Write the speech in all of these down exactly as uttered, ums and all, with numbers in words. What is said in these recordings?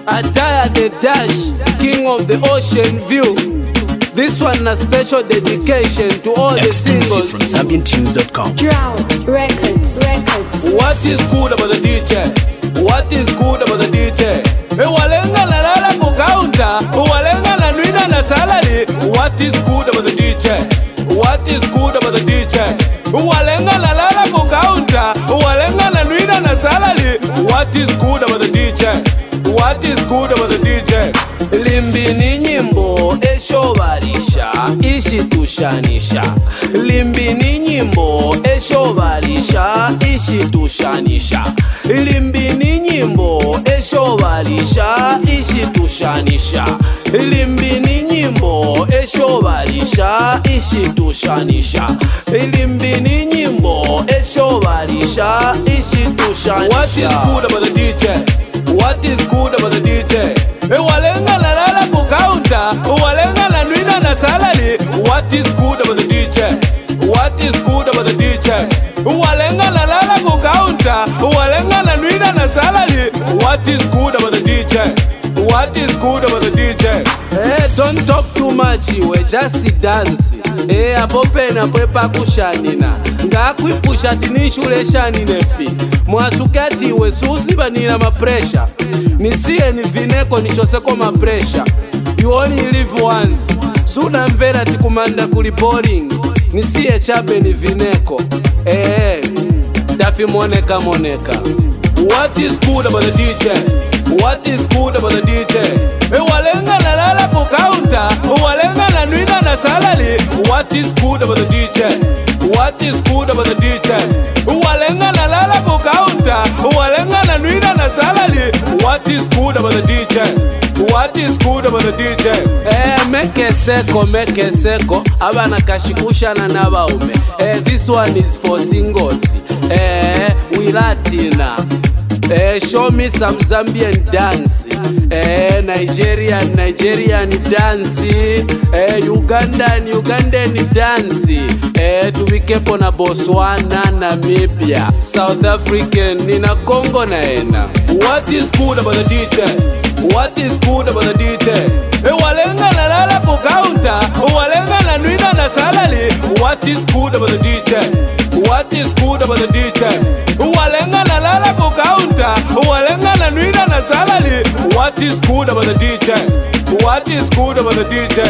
Attire the Dash, king of the ocean view. This one a special dedication to all the singles. Exclusive from Zambian Tunes dot com. Drown Records. Records. What is good about the D J? What is good about the D J? Ewalenga la lala ku counter, ewalenga la nuina na salary. What is good about the D J? What is good about the D J? Ewalenga la lala ku counter, ewalenga la nuina na salary. What is good about the D J? What is good about the D J? Limbi ni nyimbo eshobalisha ishitushanisha. Limbi ni nyimbo eshobalisha ishitushanisha. Limbi ni nyimbo eshobalisha ishitushanisha. Limbi ni nyimbo eshobalisha ishitushanisha. Limbi ni nyimbo eshobalisha ishitushanisha. What is good about the D J? What is good about the D J? Ewalenga la lala ku counter, ewalenga la nuina na salary. What is good about the D J? What is good about the D J? Ewalenga la lala ku counter, ewalenga la nuina na salary. What is good about the D J? What is good about the D J? Eh, don't talk too much, we just dance. Eh, apope na pepa kushanina. Nga kuipusha tinishule shanine fi. Mwasukati we suzi banina ma pressure. Nisiye ni vineko nichoseko ma pressure. You only live once. Suna mvera tikumanda kuli boring. Nisiye chabe ni vineko. Eh, dafi moneka moneka. What is good about the D J? What is good about the D J? Ewalenga la lala ku counter, ewalenga la nuina na salary. What is good about the D J? What is good about the D J? Ewalenga la lala ku counter, ewalenga la nuina na salary. What is good about the D J? What is good about the D J? Eh, meke seko, meke seko. Abana kashikusha na nabaume. Eh, this one is for singles. Eh, we Latina. Eh, show me some Zambian dance. Eh, Nigerian, Nigerian dance. Eh, Ugandan, Ugandan dance. Eh, tubikepo na Botswana, Namibia, South African, nina Congo na ena. What is good about the D J? What is good about the D J? Ewalenga la lala ku counter, ewalenga la nuina na salary. What is good about the D J? What is good about the D J? Ewalenga la lala ku counter, ewalenga la nuina na salary. What is good about the D J? What is good about the D J?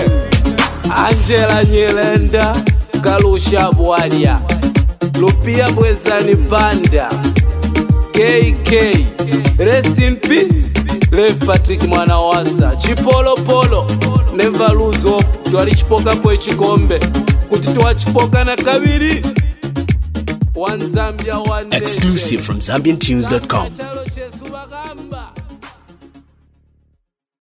Angela Nyelenda, Kalusha Bwalia, Lupia Bwezani Banda, K K, rest in peace. Lev Patrick Mwanawasa, Chipolo Polo, never lose hope. Twalichipoka po echikombe, kuti twachipoka na kabiri. One Zambia, one day. Exclusive from Zambian Tunes dot com.